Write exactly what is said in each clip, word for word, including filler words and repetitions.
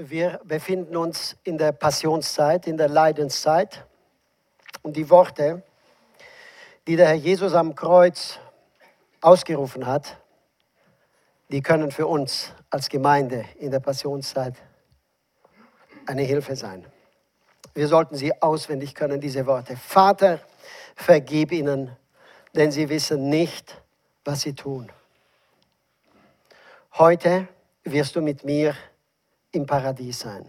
Wir befinden uns in der Passionszeit, in der Leidenszeit. Und die Worte, die der Herr Jesus am Kreuz ausgerufen hat, die können für uns als Gemeinde in der Passionszeit eine Hilfe sein. Wir sollten sie auswendig können, diese Worte. Vater, vergib ihnen, denn sie wissen nicht, was sie tun. Heute wirst du mit mir im Paradies sein.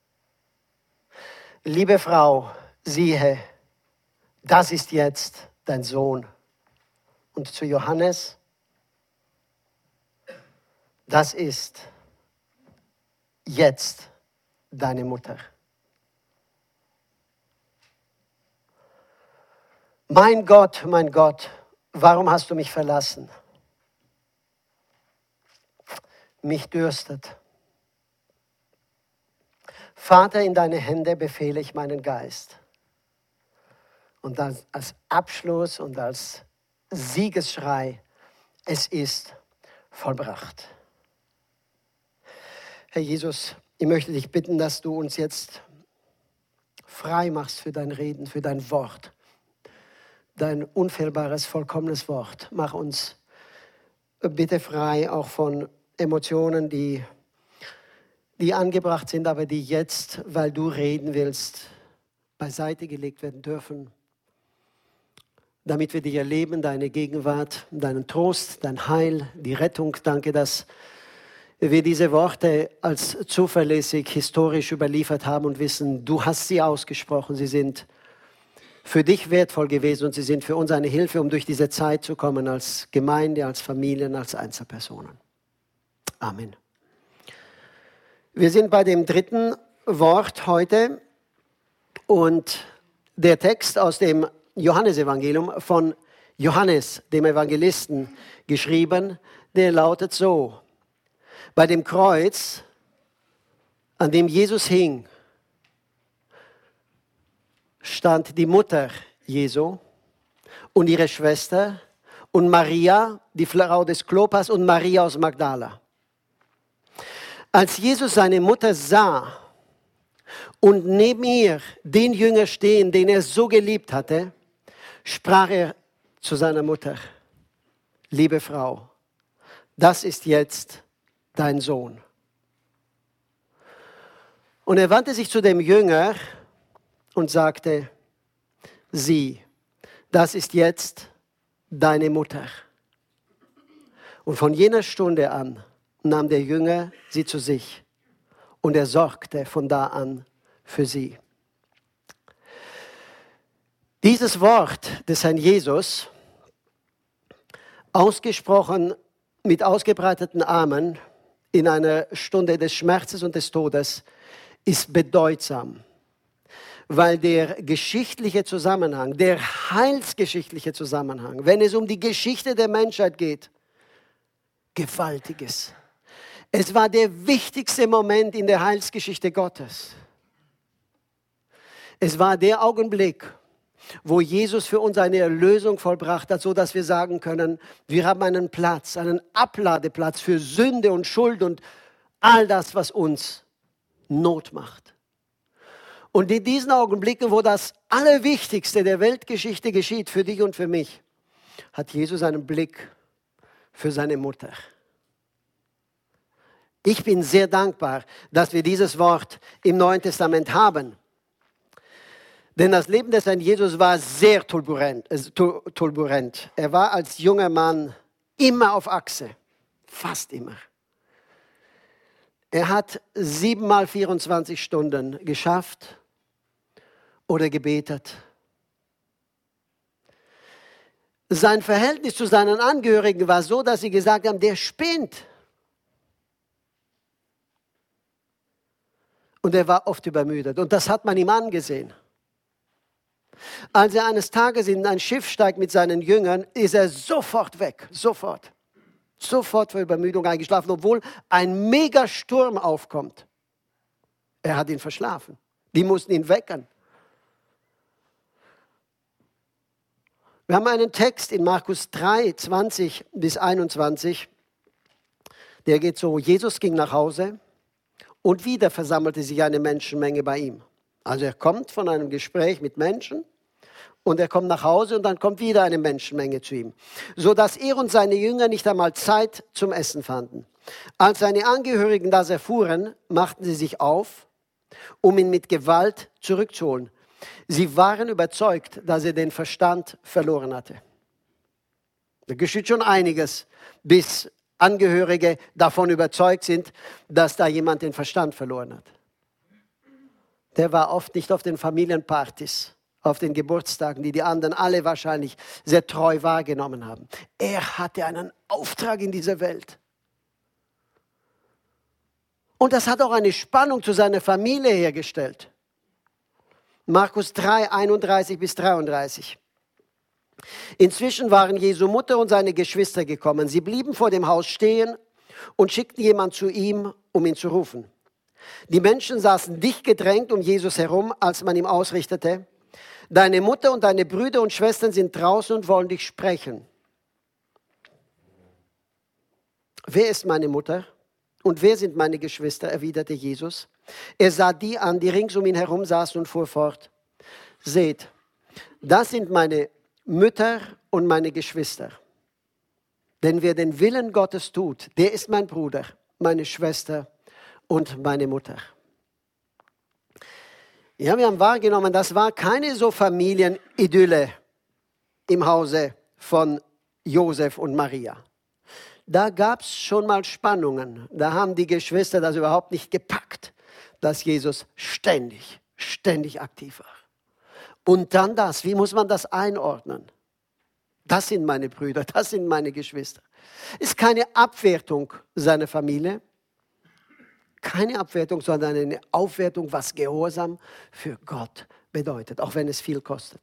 Liebe Frau, siehe, das ist jetzt dein Sohn. Und zu Johannes, das ist jetzt deine Mutter. Mein Gott, mein Gott, warum hast du mich verlassen? Mich dürstet. Vater, in deine Hände befehle ich meinen Geist. Und als, als Abschluss und als Siegesschrei, es ist vollbracht. Herr Jesus, ich möchte dich bitten, dass du uns jetzt frei machst für dein Reden, für dein Wort. Dein unfehlbares, vollkommenes Wort. Mach uns bitte frei auch von Emotionen, die die angebracht sind, aber die jetzt, weil du reden willst, beiseite gelegt werden dürfen, damit wir dich erleben, deine Gegenwart, deinen Trost, dein Heil, die Rettung. Danke, dass wir diese Worte als zuverlässig, historisch überliefert haben und wissen, du hast sie ausgesprochen, sie sind für dich wertvoll gewesen und sie sind für uns eine Hilfe, um durch diese Zeit zu kommen, als Gemeinde, als Familien, als Einzelpersonen. Amen. Wir sind bei dem dritten Wort heute und der Text aus dem Johannesevangelium von Johannes, dem Evangelisten, geschrieben, der lautet so: Bei dem Kreuz, an dem Jesus hing, stand die Mutter Jesu und ihre Schwester und Maria, die Frau des Klopas, und Maria aus Magdala. Als Jesus seine Mutter sah und neben ihr den Jünger stehen, den er so geliebt hatte, sprach er zu seiner Mutter: Liebe Frau, das ist jetzt dein Sohn. Und er wandte sich zu dem Jünger und sagte: Sieh, das ist jetzt deine Mutter. Und von jener Stunde an nahm der Jünger sie zu sich und er sorgte von da an für sie. Dieses Wort des Herrn Jesus, ausgesprochen mit ausgebreiteten Armen in einer Stunde des Schmerzes und des Todes, ist bedeutsam, weil der geschichtliche Zusammenhang, der heilsgeschichtliche Zusammenhang, wenn es um die Geschichte der Menschheit geht, gewaltig ist. Es war der wichtigste Moment in der Heilsgeschichte Gottes. Es war der Augenblick, wo Jesus für uns eine Erlösung vollbracht hat, so dass wir sagen können, wir haben einen Platz, einen Abladeplatz für Sünde und Schuld und all das, was uns Not macht. Und in diesen Augenblicken, wo das Allerwichtigste der Weltgeschichte geschieht, für dich und für mich, hat Jesus einen Blick für seine Mutter. Ich bin sehr dankbar, dass wir dieses Wort im Neuen Testament haben. Denn das Leben des Herrn Jesus war sehr turbulent, äh, turbulent. Er war als junger Mann immer auf Achse, fast immer. Er hat siebenmal vierundzwanzig Stunden geschafft oder gebetet. Sein Verhältnis zu seinen Angehörigen war so, dass sie gesagt haben, der spinnt. Und er war oft übermüdet. Und das hat man ihm angesehen. Als er eines Tages in ein Schiff steigt mit seinen Jüngern, ist er sofort weg. Sofort. Sofort vor Übermüdung eingeschlafen, obwohl ein Megasturm aufkommt. Er hat ihn verschlafen. Die mussten ihn wecken. Wir haben einen Text in Markus drei, zwanzig bis einundzwanzig. Der geht so: Jesus ging nach Hause Und wieder versammelte sich eine Menschenmenge bei ihm. Also er kommt von einem Gespräch mit Menschen und er kommt nach Hause und dann kommt wieder eine Menschenmenge zu ihm, sodass er und seine Jünger nicht einmal Zeit zum Essen fanden. Als seine Angehörigen das erfuhren, machten sie sich auf, um ihn mit Gewalt zurückzuholen. Sie waren überzeugt, dass er den Verstand verloren hatte. Da geschieht schon einiges, bis Angehörige davon überzeugt sind, dass da jemand den Verstand verloren hat. Der war oft nicht auf den Familienpartys, auf den Geburtstagen, die die anderen alle wahrscheinlich sehr treu wahrgenommen haben. Er hatte einen Auftrag in dieser Welt. Und das hat auch eine Spannung zu seiner Familie hergestellt. Markus drei, einunddreißig bis dreiunddreißig. Inzwischen waren Jesu Mutter und seine Geschwister gekommen. Sie blieben vor dem Haus stehen und schickten jemand zu ihm, um ihn zu rufen. Die Menschen saßen dicht gedrängt um Jesus herum, als man ihm ausrichtete: Deine Mutter und deine Brüder und Schwestern sind draußen und wollen dich sprechen. Wer ist meine Mutter und wer sind meine Geschwister? Erwiderte Jesus. Er sah die an, die rings um ihn herum saßen und fuhr fort: Seht, das sind meine Mütter und meine Geschwister. Denn wer den Willen Gottes tut, der ist mein Bruder, meine Schwester und meine Mutter. Ja, wir haben wahrgenommen, das war keine so Familienidylle im Hause von Josef und Maria. Da gab es schon mal Spannungen. Da haben die Geschwister das überhaupt nicht gepackt, dass Jesus ständig, ständig aktiv war. Und dann das, wie muss man das einordnen? Das sind meine Brüder, das sind meine Geschwister. Ist keine Abwertung seiner Familie, keine Abwertung, sondern eine Aufwertung, was Gehorsam für Gott bedeutet, auch wenn es viel kostet.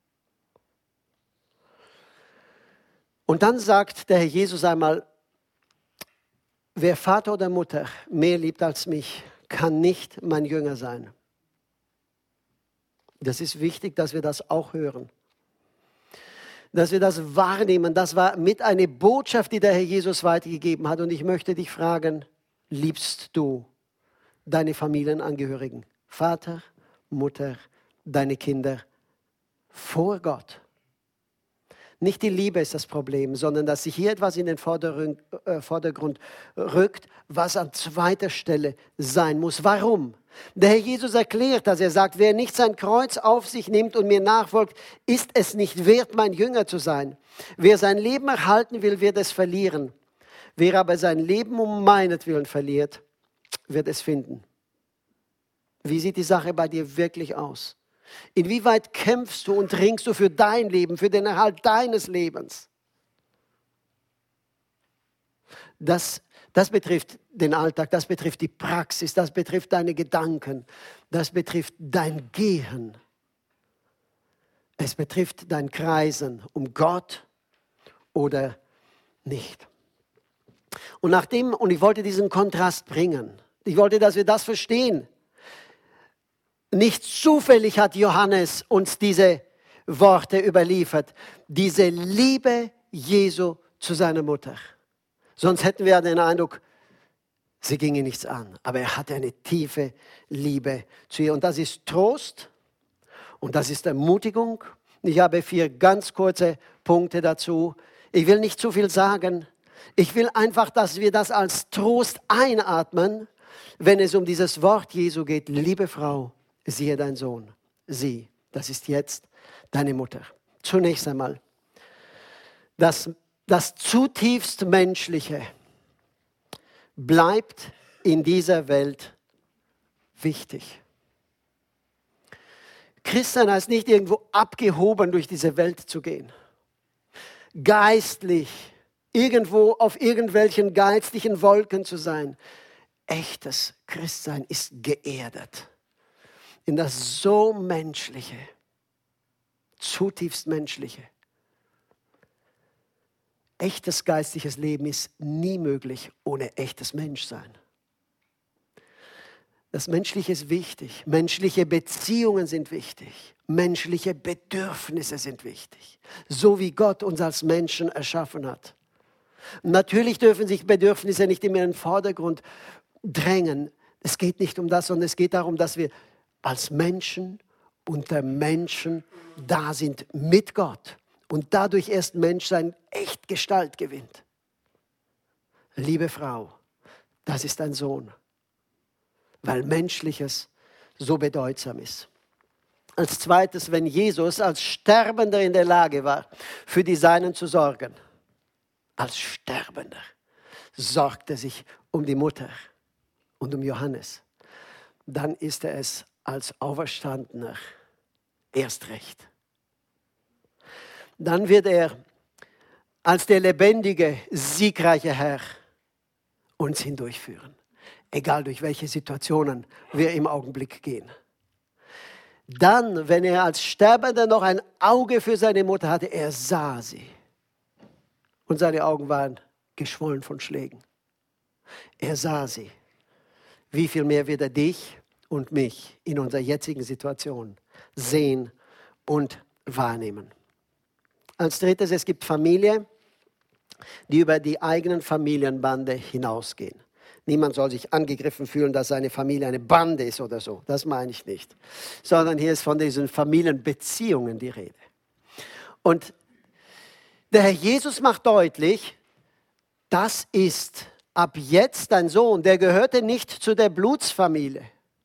Und dann sagt der Herr Jesus einmal: Wer Vater oder Mutter mehr liebt als mich, kann nicht mein Jünger sein. Das ist wichtig, dass wir das auch hören. Dass wir das wahrnehmen. Das war mit eine Botschaft, die der Herr Jesus weitergegeben hat. Und ich möchte dich fragen: Liebst du deine Familienangehörigen? Vater, Mutter, deine Kinder vor Gott? Nicht die Liebe ist das Problem, sondern dass sich hier etwas in den Vordergrund, äh, Vordergrund rückt, was an zweiter Stelle sein muss. Warum? Der Herr Jesus erklärt, dass er sagt, wer nicht sein Kreuz auf sich nimmt und mir nachfolgt, ist es nicht wert, mein Jünger zu sein. Wer sein Leben erhalten will, wird es verlieren. Wer aber sein Leben um meinetwillen verliert, wird es finden. Wie sieht die Sache bei dir wirklich aus? Inwieweit kämpfst du und ringst du für dein Leben, für den Erhalt deines Lebens? Das, das betrifft den Alltag, das betrifft die Praxis, das betrifft deine Gedanken, das betrifft dein Gehen. Es betrifft dein Kreisen um Gott oder nicht. Und nachdem, und ich wollte diesen Kontrast bringen, ich wollte, dass wir das verstehen. Nicht zufällig hat Johannes uns diese Worte überliefert. Diese Liebe Jesu zu seiner Mutter. Sonst hätten wir den Eindruck, sie ging ihn nichts an. Aber er hatte eine tiefe Liebe zu ihr. Und das ist Trost und das ist Ermutigung. Ich habe vier ganz kurze Punkte dazu. Ich will nicht zu viel sagen. Ich will einfach, dass wir das als Trost einatmen, wenn es um dieses Wort Jesu geht. Liebe Frau, siehe dein Sohn, sieh, das ist jetzt deine Mutter. Zunächst einmal, das, das zutiefst Menschliche bleibt in dieser Welt wichtig. Christsein heißt nicht irgendwo abgehoben durch diese Welt zu gehen. Geistlich, irgendwo auf irgendwelchen geistlichen Wolken zu sein. Echtes Christsein ist geerdet in das so Menschliche, zutiefst Menschliche. Echtes geistliches Leben ist nie möglich ohne echtes Menschsein. Das Menschliche ist wichtig. Menschliche Beziehungen sind wichtig. Menschliche Bedürfnisse sind wichtig. So wie Gott uns als Menschen erschaffen hat. Natürlich dürfen sich Bedürfnisse nicht immer in den Vordergrund drängen. Es geht nicht um das, sondern es geht darum, dass wir als Menschen unter Menschen da sind mit Gott und dadurch erst Menschsein echt Gestalt gewinnt. Liebe Frau, das ist ein Sohn, weil Menschliches so bedeutsam ist. Als zweites, wenn Jesus als Sterbender in der Lage war, für die Seinen zu sorgen, als Sterbender, sorgt er sich um die Mutter und um Johannes. Dann ist er es als Auferstandener erst recht. Dann wird er als der lebendige, siegreiche Herr uns hindurchführen. Egal durch welche Situationen wir im Augenblick gehen. Dann, wenn er als Sterbender noch ein Auge für seine Mutter hatte, er sah sie. Und seine Augen waren geschwollen von Schlägen. Er sah sie. Wie viel mehr wird er dich und mich in unserer jetzigen Situation sehen und wahrnehmen. Als drittes, es gibt Familie, die über die eigenen Familienbande hinausgehen. Niemand soll sich angegriffen fühlen, dass seine Familie eine Bande ist oder so. Das meine ich nicht. Sondern hier ist von diesen Familienbeziehungen die Rede. Und der Herr Jesus macht deutlich, das ist ab jetzt dein Sohn. Der gehörte nicht zu der Blutsfamilie.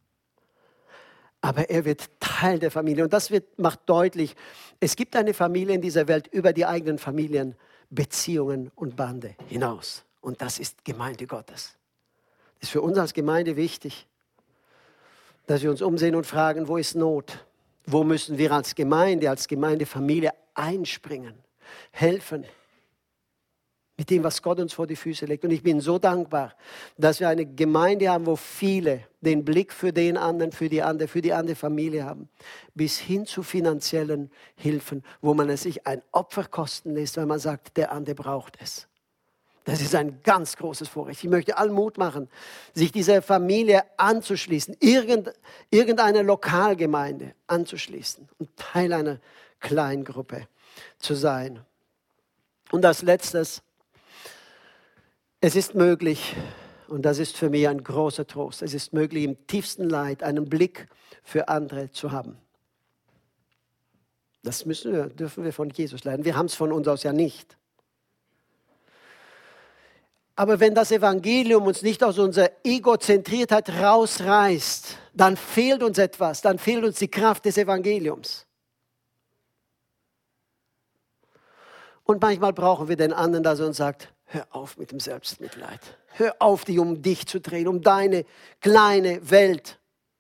Aber er wird Teil der Familie. Und das wird, macht deutlich, es gibt eine Familie in dieser Welt über die eigenen Familienbeziehungen und Bande hinaus. Und das ist Gemeinde Gottes. Das ist für uns als Gemeinde wichtig, dass wir uns umsehen und fragen, wo ist Not? Wo müssen wir als Gemeinde, als Gemeindefamilie einspringen, helfen mit dem, was Gott uns vor die Füße legt. Und ich bin so dankbar, dass wir eine Gemeinde haben, wo viele den Blick für den anderen, für die andere, für die andere Familie haben, bis hin zu finanziellen Hilfen, wo man es sich ein Opfer kosten lässt, weil man sagt, der andere braucht es. Das ist ein ganz großes Vorrecht. Ich möchte allen Mut machen, sich dieser Familie anzuschließen, irgend, irgendeiner Lokalgemeinde anzuschließen und Teil einer Kleingruppe zu sein. Und als letztes, es ist möglich, und das ist für mich ein großer Trost, es ist möglich, im tiefsten Leid einen Blick für andere zu haben. Das müssen wir, dürfen wir von Jesus lernen. Wir haben es von uns aus ja nicht. Aber wenn das Evangelium uns nicht aus unserer Egozentriertheit rausreißt, dann fehlt uns etwas, dann fehlt uns die Kraft des Evangeliums. Und manchmal brauchen wir den anderen, dass er uns sagt, hör auf mit dem Selbstmitleid. Hör auf, dich um dich zu drehen, um deine kleine Welt.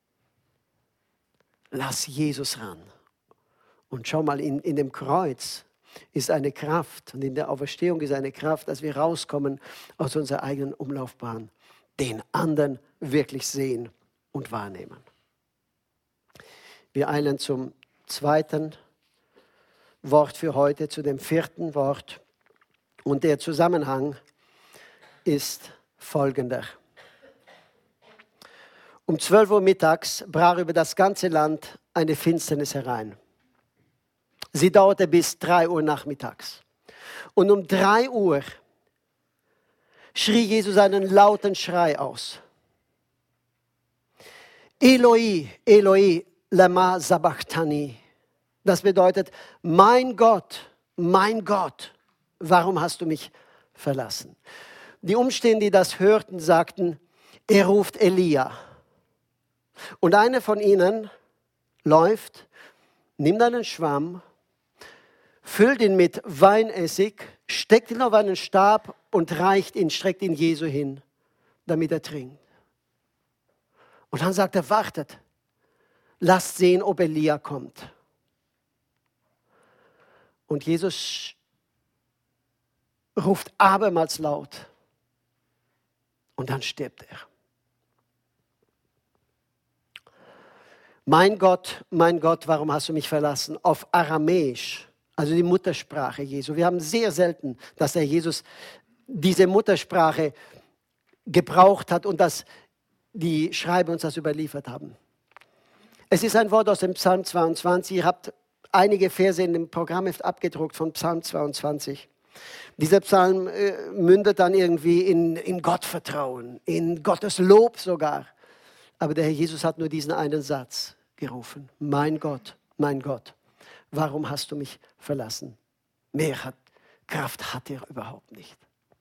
Lass Jesus ran. Und schau mal, in, in dem Kreuz ist eine Kraft und in der Auferstehung ist eine Kraft, dass wir rauskommen aus unserer eigenen Umlaufbahn, den anderen wirklich sehen und wahrnehmen. Wir eilen zum zweiten Wort für heute, zu dem vierten Wort. Und der Zusammenhang ist folgender. Um zwölf Uhr mittags brach über das ganze Land eine Finsternis herein. Sie dauerte bis drei Uhr nachmittags. Und um drei Uhr schrie Jesus einen lauten Schrei aus. Eloi, Eloi, lama sabachthani. Das bedeutet, mein Gott, mein Gott, warum hast du mich verlassen? Die Umstehenden, die das hörten, sagten, er ruft Elia. Und einer von ihnen läuft, nimmt einen Schwamm, füllt ihn mit Weinessig, steckt ihn auf einen Stab und reicht ihn, streckt ihn Jesu hin, damit er trinkt. Und dann sagt er, wartet, lasst sehen, ob Elia kommt. Und Jesus ruft abermals laut und dann stirbt er. Mein Gott, mein Gott, warum hast du mich verlassen? Auf Aramäisch, also die Muttersprache Jesu. Wir haben sehr selten, dass der Jesus diese Muttersprache gebraucht hat und dass die Schreiber uns das überliefert haben. Es ist ein Wort aus dem Psalm zweiundzwanzig. Ihr habt einige Verse in dem Programmheft abgedruckt von Psalm zweiundzwanzig. Dieser Psalm äh, mündet dann irgendwie in, in Gottvertrauen, in Gottes Lob sogar. Aber der Herr Jesus hat nur diesen einen Satz gerufen. Mein Gott, mein Gott, warum hast du mich verlassen? Mehr hat, Kraft hat er überhaupt nicht.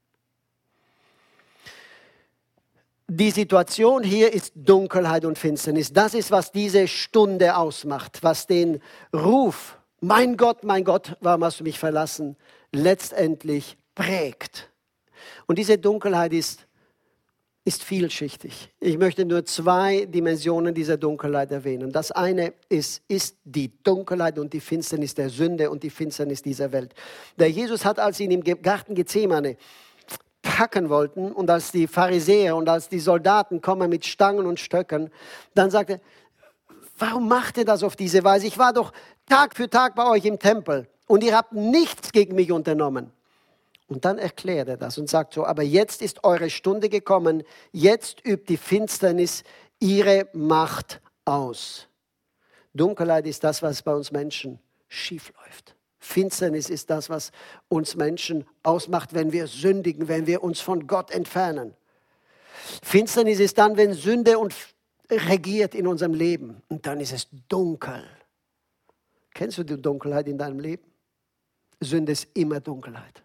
Die Situation hier ist Dunkelheit und Finsternis. Das ist, was diese Stunde ausmacht, was den Ruf, mein Gott, mein Gott, warum hast du mich verlassen, letztendlich prägt. Und diese Dunkelheit ist, ist vielschichtig. Ich möchte nur zwei Dimensionen dieser Dunkelheit erwähnen. Das eine ist, ist die Dunkelheit und die Finsternis der Sünde und die Finsternis dieser Welt. Der Jesus hat, als ihn im Garten Gethsemane packen wollten und als die Pharisäer und als die Soldaten kommen mit Stangen und Stöcken, dann sagte er, warum macht ihr das auf diese Weise? Ich war doch Tag für Tag bei euch im Tempel und ihr habt nichts gegen mich unternommen. Und dann erklärt er das und sagt so, aber jetzt ist eure Stunde gekommen, jetzt übt die Finsternis ihre Macht aus. Dunkelheit ist das, was bei uns Menschen schief läuft. Finsternis ist das, was uns Menschen ausmacht, wenn wir sündigen, wenn wir uns von Gott entfernen. Finsternis ist dann, wenn Sünde und regiert in unserem Leben. Und dann ist es dunkel. Kennst du die Dunkelheit in deinem Leben? Sünde ist immer Dunkelheit.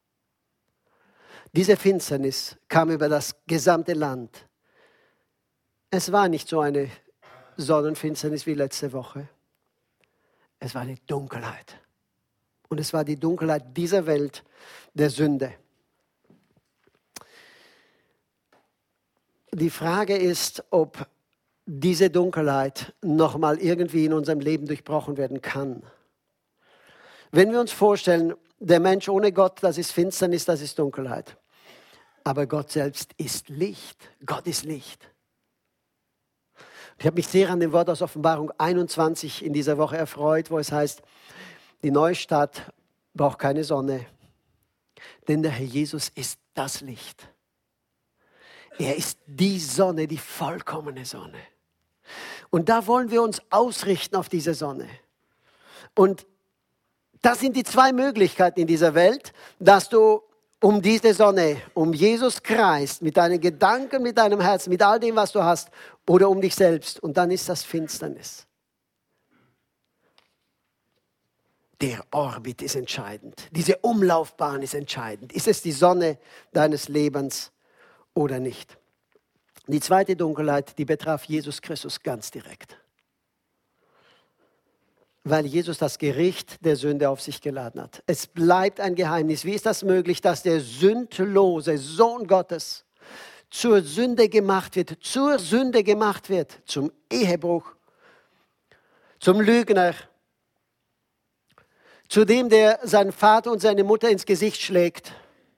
Diese Finsternis kam über das gesamte Land. Es war nicht so eine Sonnenfinsternis wie letzte Woche. Es war eine Dunkelheit. Und es war die Dunkelheit dieser Welt der Sünde. Die Frage ist, ob diese Dunkelheit nochmal irgendwie in unserem Leben durchbrochen werden kann. Wenn wir uns vorstellen, der Mensch ohne Gott, das ist Finsternis, das ist Dunkelheit. Aber Gott selbst ist Licht. Gott ist Licht. Ich habe mich sehr an dem Wort aus Offenbarung einundzwanzig in dieser Woche erfreut, wo es heißt, die neue Stadt braucht keine Sonne, denn der Herr Jesus ist das Licht. Er ist die Sonne, die vollkommene Sonne. Und da wollen wir uns ausrichten auf diese Sonne. Und das sind die zwei Möglichkeiten in dieser Welt, dass du um diese Sonne, um Jesus kreist, mit deinen Gedanken, mit deinem Herzen, mit all dem, was du hast, oder um dich selbst. Und dann ist das Finsternis. Der Orbit ist entscheidend. Diese Umlaufbahn ist entscheidend. Ist es die Sonne deines Lebens oder nicht? Die zweite Dunkelheit, die betraf Jesus Christus ganz direkt. Weil Jesus das Gericht der Sünde auf sich geladen hat. Es bleibt ein Geheimnis. Wie ist das möglich, dass der sündlose Sohn Gottes zur Sünde gemacht wird, zur Sünde gemacht wird, zum Ehebruch, zum Lügner, zu dem, der seinen Vater und seine Mutter ins Gesicht schlägt,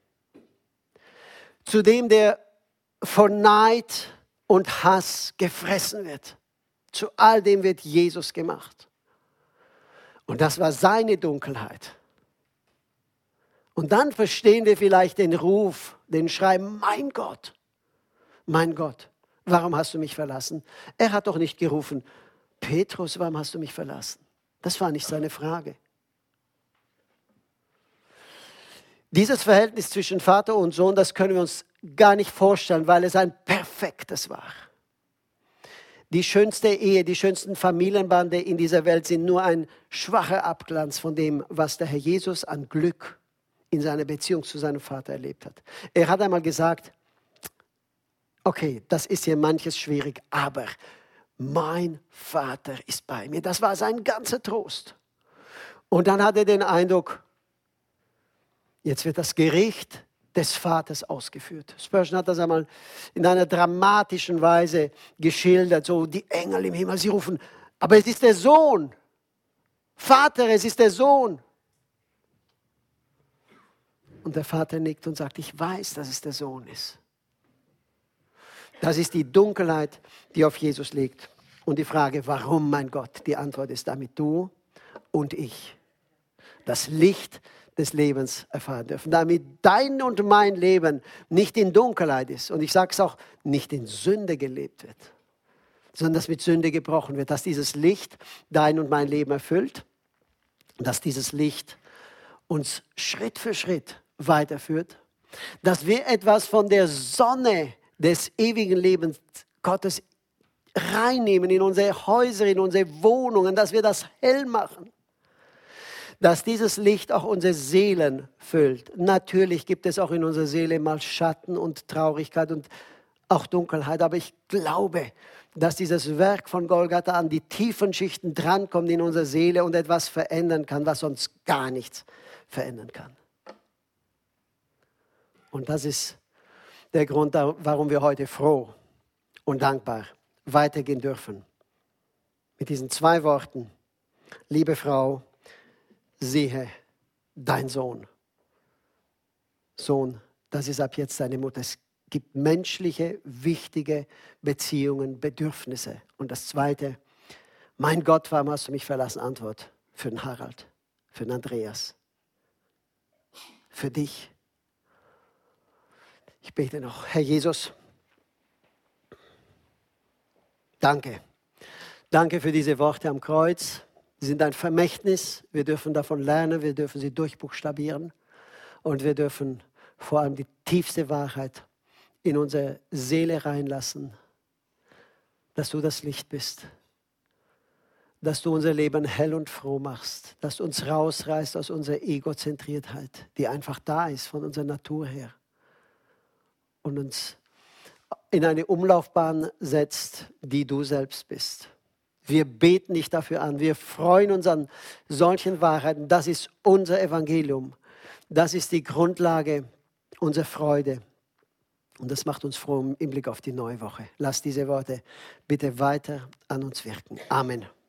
zu dem, der von Neid und Hass gefressen wird. Zu all dem wird Jesus gemacht. Und das war seine Dunkelheit. Und dann verstehen wir vielleicht den Ruf, den Schrei, mein Gott, mein Gott, warum hast du mich verlassen? Er hat doch nicht gerufen, Petrus, warum hast du mich verlassen? Das war nicht seine Frage. Dieses Verhältnis zwischen Vater und Sohn, das können wir uns gar nicht vorstellen, weil es ein perfektes war. Die schönste Ehe, die schönsten Familienbande in dieser Welt sind nur ein schwacher Abglanz von dem, was der Herr Jesus an Glück in seiner Beziehung zu seinem Vater erlebt hat. Er hat einmal gesagt, okay, das ist hier manches schwierig, aber mein Vater ist bei mir. Das war sein ganzer Trost. Und dann hat er den Eindruck, jetzt wird das Gericht des Vaters ausgeführt. Spurgeon hat das einmal in einer dramatischen Weise geschildert, so die Engel im Himmel, sie rufen, aber es ist der Sohn. Vater, es ist der Sohn. Und der Vater nickt und sagt, ich weiß, dass es der Sohn ist. Das ist die Dunkelheit, die auf Jesus liegt. Und die Frage, warum, mein Gott? Die Antwort ist, damit du und ich das Licht des Lebens erfahren dürfen. Damit dein und mein Leben nicht in Dunkelheit ist. Und ich sage es auch, nicht in Sünde gelebt wird, sondern dass mit Sünde gebrochen wird. Dass dieses Licht dein und mein Leben erfüllt. Dass dieses Licht uns Schritt für Schritt weiterführt. Dass wir etwas von der Sonne des ewigen Lebens Gottes reinnehmen in unsere Häuser, in unsere Wohnungen, dass wir das hell machen. Dass dieses Licht auch unsere Seelen füllt. Natürlich gibt es auch in unserer Seele mal Schatten und Traurigkeit und auch Dunkelheit, aber ich glaube, dass dieses Werk von Golgatha an die tiefen Schichten drankommt in unserer Seele und etwas verändern kann, was sonst gar nichts verändern kann. Und das ist der Grund, warum wir heute froh und dankbar weitergehen dürfen. Mit diesen zwei Worten: Liebe Frau, siehe dein Sohn. Sohn, das ist ab jetzt deine Mutter. Es gibt menschliche, wichtige Beziehungen, Bedürfnisse. Und das Zweite: Mein Gott, warum hast du mich verlassen? Antwort für den Harald, für den Andreas, für dich. Ich bete noch. Herr Jesus, danke. Danke für diese Worte am Kreuz. Sie sind ein Vermächtnis. Wir dürfen davon lernen, wir dürfen sie durchbuchstabieren. Und wir dürfen vor allem die tiefste Wahrheit in unsere Seele reinlassen, dass du das Licht bist. Dass du unser Leben hell und froh machst. Dass du uns rausreißt aus unserer Egozentriertheit, die einfach da ist von unserer Natur her. Und uns in eine Umlaufbahn setzt, die du selbst bist. Wir beten dich dafür an. Wir freuen uns an solchen Wahrheiten. Das ist unser Evangelium. Das ist die Grundlage unserer Freude. Und das macht uns froh im Blick auf die neue Woche. Lass diese Worte bitte weiter an uns wirken. Amen.